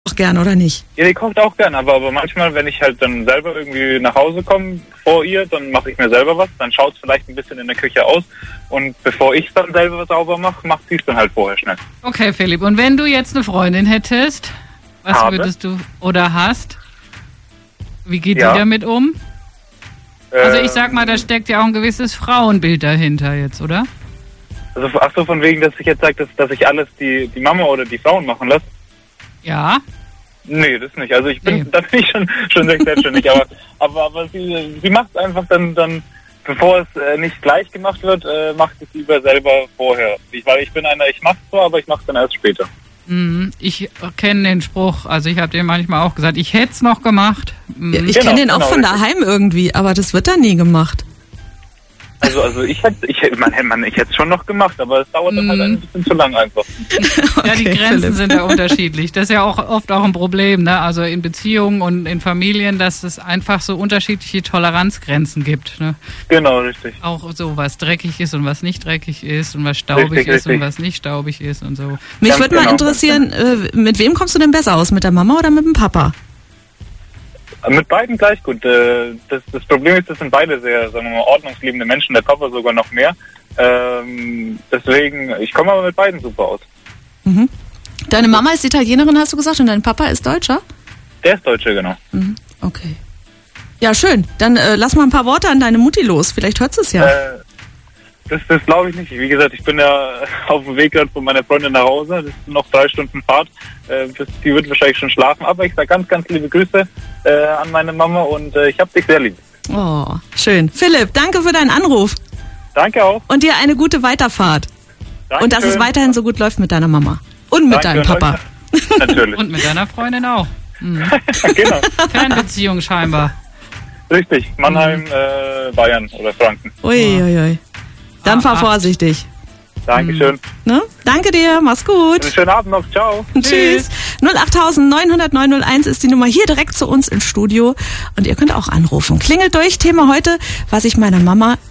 Auch gern, oder nicht? Ja, die kocht auch gern, aber manchmal, wenn ich halt dann selber irgendwie nach Hause komme vor ihr, dann mache ich mir selber was, dann schaut es vielleicht ein bisschen in der Küche aus und bevor ich es dann selber sauber mache, macht sie es dann halt vorher schnell. Okay, Philipp, und wenn du jetzt eine Freundin hättest, was würdest du oder hast, wie geht die damit um? Also ich sag mal, da steckt ja auch ein gewisses Frauenbild dahinter jetzt, oder? Also, ach so, von wegen, dass ich jetzt sage, dass ich alles die Mama oder die Frauen machen lasse? Ja. Nee, das nicht. Also da bin ich schon sehr selbstständig, aber sie macht es einfach dann bevor es nicht gleich gemacht wird, macht es lieber selber vorher. Weil ich bin ich mach's zwar, aber ich mach's dann erst später. Ich kenne den Spruch, also ich habe dir manchmal auch gesagt, ich hätte es noch gemacht. Ja, ich kenne den auch von daheim irgendwie, aber das wird dann nie gemacht. Also ich hätte es schon noch gemacht, aber es dauert dann halt ein bisschen zu lang einfach. Okay, ja, die Grenzen sind ja unterschiedlich. Das ist ja auch oft auch ein Problem, ne? Also in Beziehungen und in Familien, dass es einfach so unterschiedliche Toleranzgrenzen gibt. Ne? Genau, richtig. Auch so, was dreckig ist und was nicht dreckig ist und was staubig ist und was nicht staubig ist und so. Mich würde mal interessieren, mit wem kommst du denn besser aus? Mit der Mama oder mit dem Papa? Mit beiden gleich gut. Das Problem ist, das sind beide sehr, sagen wir mal, ordnungsliebende Menschen, der Papa sogar noch mehr. Deswegen, ich komme aber mit beiden super aus. Mhm. Deine Mama ist Italienerin, hast du gesagt, und dein Papa ist Deutscher? Der ist Deutscher, genau. Mhm. Okay. Ja, schön. Dann lass mal ein paar Worte an deine Mutti los. Vielleicht hört sie es ja. Das glaube ich nicht. Wie gesagt, ich bin ja auf dem Weg gerade von meiner Freundin nach Hause. Das sind noch 3 Stunden Fahrt. Die wird wahrscheinlich schon schlafen. Aber ich sage ganz, ganz liebe Grüße an meine Mama und ich habe dich sehr lieb. Oh, schön. Philipp, danke für deinen Anruf. Danke auch. Und dir eine gute Weiterfahrt. Dankeschön. Und dass es weiterhin so gut läuft mit deiner Mama. Und mit deinem Papa. Natürlich. Und mit deiner Freundin auch. Mhm. Genau. Fernbeziehung scheinbar. Richtig. Mannheim, Bayern oder Franken. Uiuiui. Dann fahr vorsichtig. Dankeschön. Ne? Danke dir, mach's gut. Schönen Abend noch, ciao. Tschüss. 08900 901 ist die Nummer hier direkt zu uns ins Studio und ihr könnt auch anrufen. Klingelt durch, Thema heute, was ich meiner Mama